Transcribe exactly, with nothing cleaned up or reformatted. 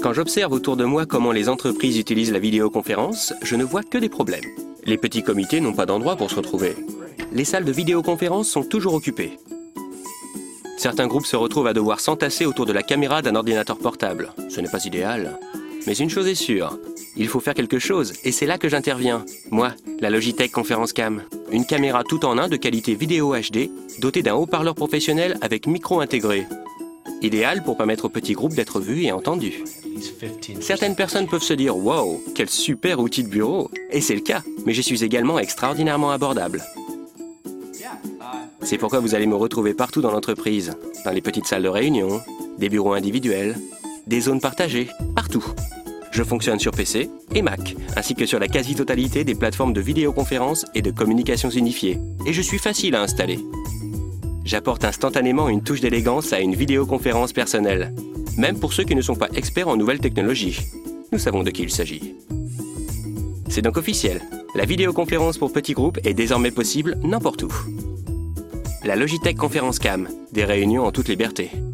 Quand j'observe autour de moi comment les entreprises utilisent la vidéoconférence, je ne vois que des problèmes. Les petits comités n'ont pas d'endroit pour se retrouver. Les salles de vidéoconférence sont toujours occupées. Certains groupes se retrouvent à devoir s'entasser autour de la caméra d'un ordinateur portable. Ce n'est pas idéal. Mais une chose est sûre, il faut faire quelque chose et c'est là que j'interviens. Moi, la Logitech Conference Cam. Une caméra tout en un de qualité vidéo H D, dotée d'un haut-parleur professionnel avec micro intégré. Idéal pour permettre aux petits groupes d'être vus et entendus. Certaines personnes peuvent se dire « Wow, quel super outil de bureau !» Et c'est le cas, mais je suis également extraordinairement abordable. C'est pourquoi vous allez me retrouver partout dans l'entreprise, dans les petites salles de réunion, des bureaux individuels, des zones partagées, partout. Je fonctionne sur P C et Mac, ainsi que sur la quasi-totalité des plateformes de vidéoconférence et de communications unifiées. Et je suis facile à installer. J'apporte instantanément une touche d'élégance à une vidéoconférence personnelle, même pour ceux qui ne sont pas experts en nouvelles technologies. Nous savons de qui il s'agit. C'est donc officiel, la vidéoconférence pour petits groupes est désormais possible n'importe où. La Logitech Conference Cam, des réunions en toute liberté.